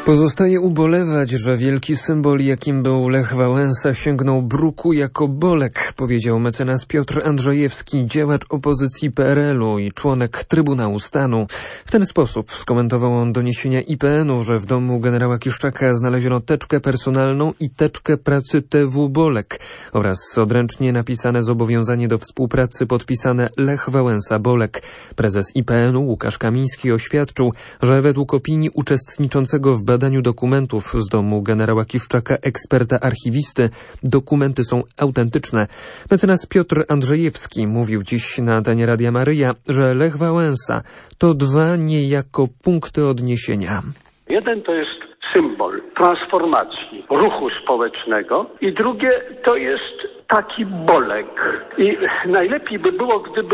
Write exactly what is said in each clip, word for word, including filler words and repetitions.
Pozostaje ubolewać, że wielki symbol, jakim był Lech Wałęsa, sięgnął bruku jako bolek, powiedział mecenas Piotr Andrzejewski, działacz opozycji P R L u i członek Trybunału Stanu. W ten sposób skomentował on doniesienia I P N u, że w domu generała Kiszczaka znaleziono teczkę personalną i teczkę pracy T W Bolek oraz odręcznie napisane zobowiązanie do współpracy podpisane Lech Wałęsa Bolek. Prezes I P N u Łukasz Kamiński oświadczył, że według opinii uczestniczącego w badaniu dokumentów z domu generała Kiszczaka eksperta archiwisty dokumenty są autentyczne. Mecenas Piotr Andrzejewski mówił dziś na antenie Radia Maryja, że Lech Wałęsa to dwa niejako punkty odniesienia. Jeden to jest symbol transformacji ruchu społecznego i drugie to jest taki bolek. I najlepiej by było, gdyby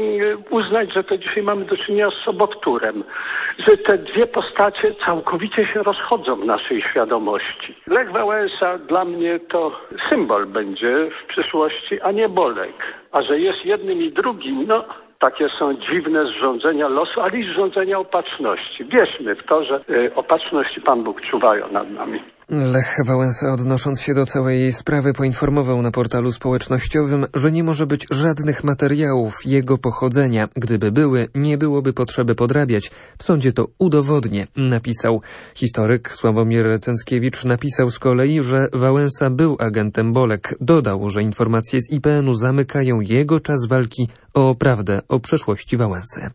uznać, że to dzisiaj mamy do czynienia z sobowtórem, że te dwie postacie całkowicie się rozchodzą w naszej świadomości. Lech Wałęsa dla mnie to symbol będzie w przyszłości, a nie bolek. A że jest jednym i drugim, no takie są dziwne zrządzenia losu, ale i zrządzenia opatrzności. Wierzmy w to, że y, opatrzność i Pan Bóg czuwają nad nami. Lech Wałęsa, odnosząc się do całej jej sprawy, poinformował na portalu społecznościowym, że nie może być żadnych materiałów jego pochodzenia. Gdyby były, nie byłoby potrzeby podrabiać. W sądzie to udowodnię, napisał. Historyk Sławomir Cęckiewicz napisał z kolei, że Wałęsa był agentem Bolek. Dodał, że informacje z I P N u zamykają jego czas walki o prawdę o przeszłości Wałęsy.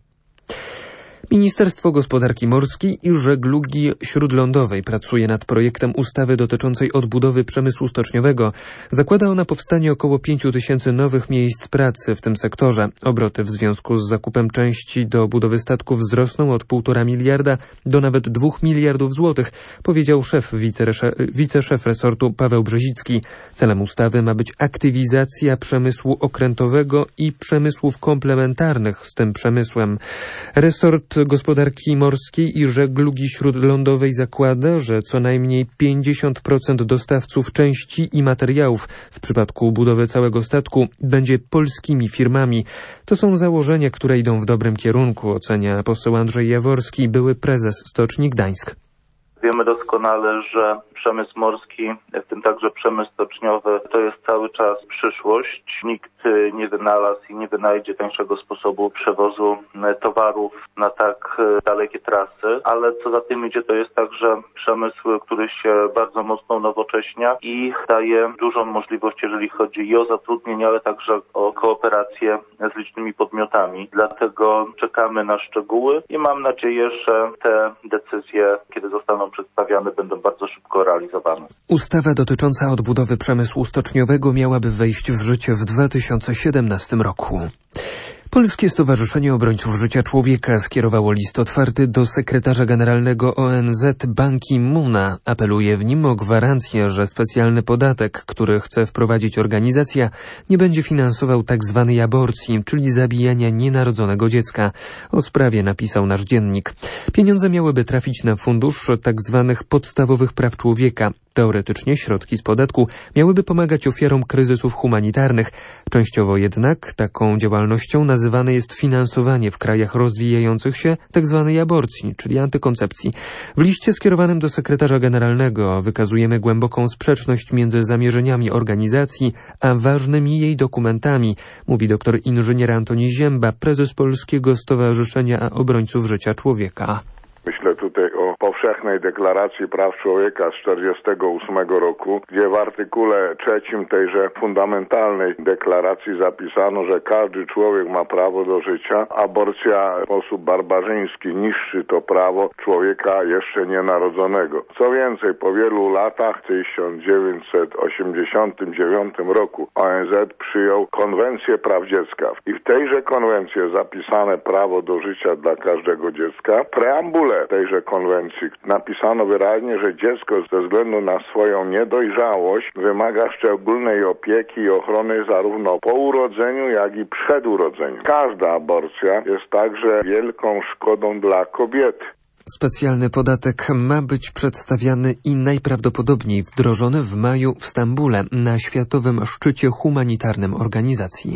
Ministerstwo Gospodarki Morskiej i Żeglugi Śródlądowej pracuje nad projektem ustawy dotyczącej odbudowy przemysłu stoczniowego. Zakłada ona powstanie około pięciu tysięcy nowych miejsc pracy w tym sektorze. Obroty w związku z zakupem części do budowy statków wzrosną od półtora miliarda do nawet dwóch miliardów złotych, powiedział szef wiceszef resortu Paweł Brzezicki. Celem ustawy ma być aktywizacja przemysłu okrętowego i przemysłów komplementarnych z tym przemysłem. Resort Gospodarki Morskiej i Żeglugi Śródlądowej zakłada, że co najmniej pięćdziesiąt procent dostawców części i materiałów w przypadku budowy całego statku będzie polskimi firmami. To są założenia, które idą w dobrym kierunku, ocenia poseł Andrzej Jaworski, były prezes Stoczni Gdańsk. Wiemy doskonale, że przemysł morski, w tym także przemysł stoczniowy, to jest cały czas przyszłość. Nikt nie wynalazł i nie wynajdzie tańszego sposobu przewozu towarów na tak dalekie trasy, ale co za tym idzie, to jest także przemysł, który się bardzo mocno unowocześnia i daje dużą możliwość, jeżeli chodzi i o zatrudnienie, ale także o kooperację z licznymi podmiotami. Dlatego czekamy na szczegóły i mam nadzieję, że te decyzje, kiedy zostaną przedstawiane, będą bardzo szybko realizowane. Ustawa dotycząca odbudowy przemysłu stoczniowego miałaby wejść w życie w dwa tysiące siedemnastym roku. Polskie Stowarzyszenie Obrońców Życia Człowieka skierowało list otwarty do sekretarza generalnego O N Z Ban Ki-moona. Apeluje w nim o gwarancję, że specjalny podatek, który chce wprowadzić organizacja, nie będzie finansował tzw. aborcji, czyli zabijania nienarodzonego dziecka. O sprawie napisał nasz dziennik. Pieniądze miałyby trafić na fundusz tzw. podstawowych praw człowieka. Teoretycznie środki z podatku miałyby pomagać ofiarom kryzysów humanitarnych. Częściowo jednak taką działalnością nazywane jest finansowanie w krajach rozwijających się tzw. aborcji, czyli antykoncepcji. W liście skierowanym do sekretarza generalnego wykazujemy głęboką sprzeczność między zamierzeniami organizacji a ważnymi jej dokumentami, mówi dr inżynier Antoni Zięba, prezes Polskiego Stowarzyszenia Obrońców Życia Człowieka. Myślę tutaj o powszechnej deklaracji praw człowieka z czterdziestego ósmego roku, gdzie w artykule trzecim tejże fundamentalnej deklaracji zapisano, że każdy człowiek ma prawo do życia. Aborcja w sposób barbarzyński niszczy to prawo człowieka jeszcze nienarodzonego. Co więcej, po wielu latach, w tysiąc dziewięćset osiemdziesiątym dziewiątym roku O N Z przyjął Konwencję Praw Dziecka i w tejże konwencji zapisane prawo do życia dla każdego dziecka. Preambule tejże konwencji napisano wyraźnie, że dziecko ze względu na swoją niedojrzałość wymaga szczególnej opieki i ochrony zarówno po urodzeniu, jak i przed urodzeniem. Każda aborcja jest także wielką szkodą dla kobiety. Specjalny podatek ma być przedstawiany i najprawdopodobniej wdrożony w maju w Stambule na Światowym Szczycie Humanitarnym organizacji.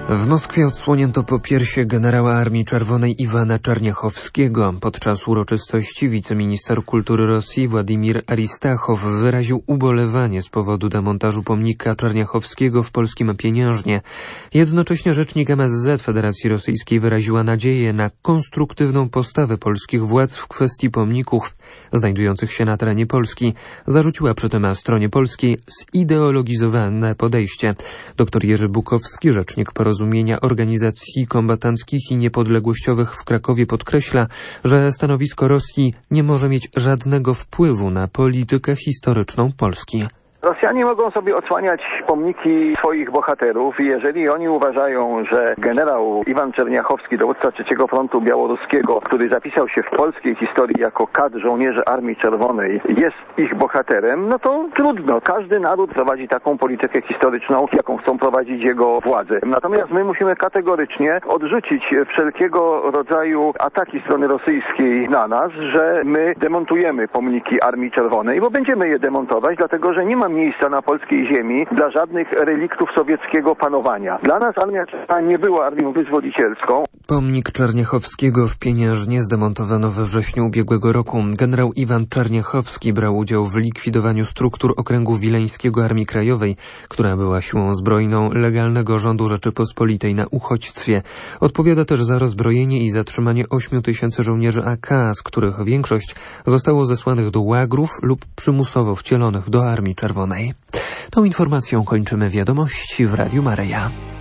W Moskwie odsłonięto popiersie generała Armii Czerwonej Iwana Czerniachowskiego. Podczas uroczystości wiceminister kultury Rosji Władimir Aristachow wyraził ubolewanie z powodu demontażu pomnika Czerniachowskiego w polskim Pieniężnie. Jednocześnie rzecznik M S Z Federacji Rosyjskiej wyraziła nadzieję na konstruktywną postawę polskich władz w kwestii pomników znajdujących się na terenie Polski. Zarzuciła przy tym stronie polskiej zideologizowane podejście. Dr Jerzy Bukowski, rzecznik porozumienia Organizacji Kombatanckich i Niepodległościowych w Krakowie, podkreśla, że stanowisko Rosji nie może mieć żadnego wpływu na politykę historyczną Polski. Rosjanie mogą sobie odsłaniać pomniki swoich bohaterów i jeżeli oni uważają, że generał Iwan Czerniachowski, dowódca trzeciego Frontu Białoruskiego, który zapisał się w polskiej historii jako kadr żołnierzy Armii Czerwonej, jest ich bohaterem, no to trudno. Każdy naród prowadzi taką politykę historyczną, jaką chcą prowadzić jego władze. Natomiast my musimy kategorycznie odrzucić wszelkiego rodzaju ataki strony rosyjskiej na nas, że my demontujemy pomniki Armii Czerwonej, bo będziemy je demontować, dlatego że nie ma miejsca na polskiej ziemi dla żadnych reliktów sowieckiego panowania. Dla nas Armia Czerwona nie była armią wyzwolicielską. Pomnik Czerniachowskiego w Pieniężnie zdemontowano we wrześniu ubiegłego roku. Generał Iwan Czerniachowski brał udział w likwidowaniu struktur Okręgu Wileńskiego Armii Krajowej, która była siłą zbrojną legalnego rządu Rzeczypospolitej na uchodźstwie. Odpowiada też za rozbrojenie i zatrzymanie ośmiu tysięcy żołnierzy A K, z których większość zostało zesłanych do łagrów lub przymusowo wcielonych do Armii Czerwonej. Tą informacją kończymy wiadomości w Radiu Maryja.